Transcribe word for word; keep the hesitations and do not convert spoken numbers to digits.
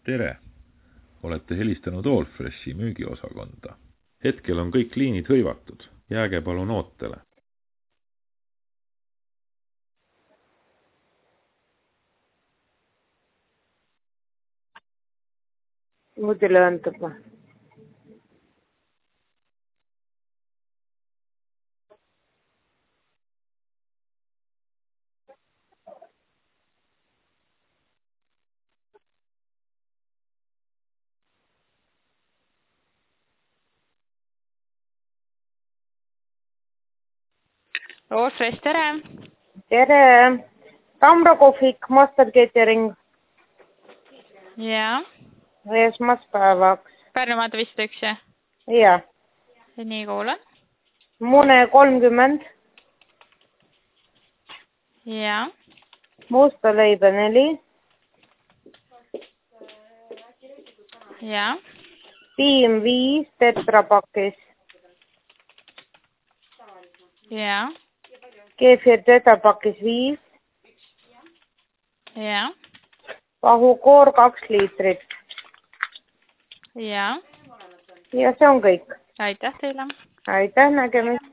Tere! Olete helistanud Allfreshi müügiosakonda. Hetkel on kõik liinid hõivatud. Jääge palun ootele. Muidu lööndub. Allfresh, tere! Tere! Tamro kohvik, Master Catering. Jaa. Esmaspäevaks. Pärnu maanta viissada üks, jah? Jah. Nii kuulan. Mune kolmkümmend. Jaa. Musta leiba neli. Jaa. Piim viis tetrapakis. Jaa. Keefir tetrapakis viis. Jaa. Pahukoor kaks liitrit. Jaa. Ja see on kõik. Aitäh teile! Aitäh, nägemist!